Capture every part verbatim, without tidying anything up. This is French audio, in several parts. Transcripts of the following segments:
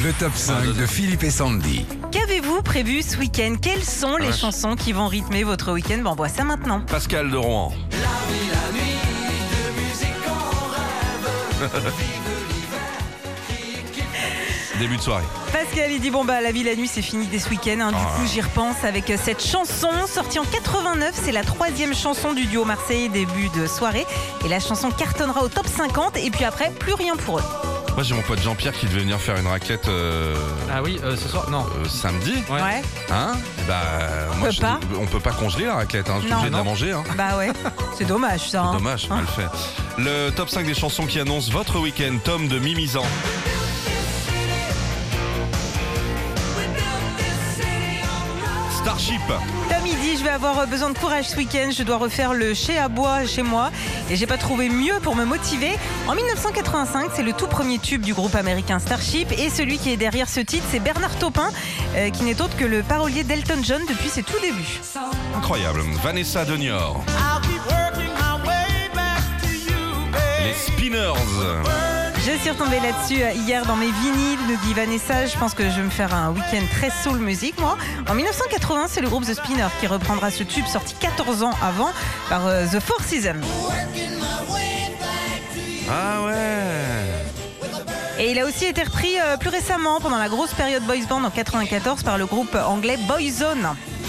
Le top cinq de Philippe et Sandy. Qu'avez-vous prévu ce week-end? Quelles sont les Ouais. chansons qui vont rythmer votre week-end? Ben, on voit ça maintenant. Pascal de Rouen. Début de soirée. Pascal, il dit bon bah la vie la nuit c'est fini dès ce week-end, hein. Du Ah. coup j'y repense avec euh, cette chanson sortie en quatre-vingt-neuf. C'est la troisième chanson du duo marseillais début de soirée. Et la chanson cartonnera au top cinquante. Et puis après, plus rien pour eux. Moi j'ai mon pote Jean-Pierre qui devait venir faire une raquette euh, Ah oui, euh, ce soir, non. euh, samedi. Ouais. Hein Bah moi, peut je- pas. on peut pas congeler la raclette, hein. Je suis Non, obligé de la non. manger. Hein. Bah ouais, c'est dommage ça. hein. Dommage, mal fait. Le top cinq des chansons qui annoncent votre week-end. Tom de Mimizan. Starship. Tom il dit je vais avoir besoin de courage ce week-end, je dois refaire le chai à bois chez moi et j'ai pas trouvé mieux pour me motiver. En dix-neuf cent quatre-vingt-cinq, c'est le tout premier tube du groupe américain Starship et celui qui est derrière ce titre, c'est Bernard Taupin, euh, qui n'est autre que le parolier d'Elton John depuis ses tout débuts. Incroyable. Vanessa de Niort. Les Spinners. Je suis retombée là-dessus euh, hier dans mes vinyles, nous dit Vanessa. Je pense que je vais me faire un week-end très soul music, moi. En dix-neuf cent quatre-vingts, c'est le groupe The Spinners qui reprendra ce tube sorti quatorze ans avant par euh, The Four Seasons. Ah ouais. Et il a aussi été repris euh, plus récemment, pendant la grosse période boys band en quatre-vingt-quatorze, par le groupe anglais Boyzone.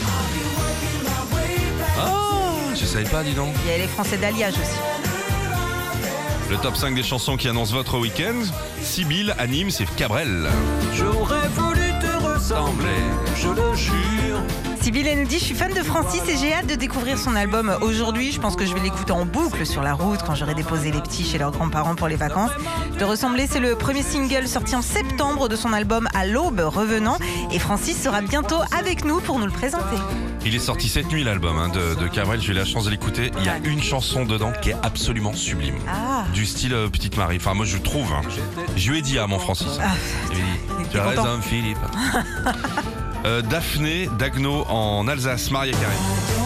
Oh, je savais pas, dis donc. Il y a les Français d'Alliage aussi. Le top cinq des chansons qui annoncent votre week-end. Sibylle anime, c'est Cabrel. J'aurais voulu te ressembler, je le jure. Sibylle elle nous dit je suis fan de Francis et j'ai hâte de découvrir son album aujourd'hui. Je pense que je vais l'écouter en boucle sur la route quand j'aurai déposé les petits chez leurs grands-parents pour les vacances. Te ressembler, c'est le premier single sorti en septembre de son album À l'aube revenant. Et Francis sera bientôt avec nous pour nous le présenter. Il est sorti cette nuit l'album hein, de, de Cabrel, j'ai eu la chance de l'écouter. Il y a une chanson dedans qui est absolument sublime. Ah, Du style euh, Petite Marie. Enfin moi je trouve. Hein. Je lui ai dit à mon Francis. Ah, Il m'a dit, il tu était as content. raison Philippe. euh, Daphné Dagno en Alsace, Maria Carré.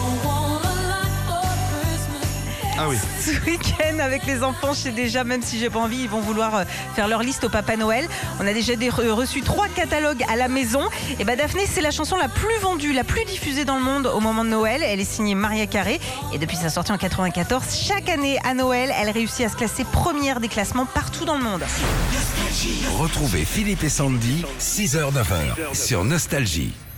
Ah oui. ce week-end avec les enfants, je sais déjà, même si j'ai pas envie, ils vont vouloir euh, faire leur liste au Papa Noël. On a déjà des- re- reçu trois catalogues à la maison. Et bah Daphné, c'est la chanson la plus vendue, la plus diffusée dans le monde au moment de Noël. Elle est signée Maria Carré. Et depuis sa sortie en quatre-vingt-quatorze, chaque année à Noël, elle réussit à se classer première des classements partout dans le monde. Retrouvez Philippe et Sandy, six heures neuf heures sur Nostalgie.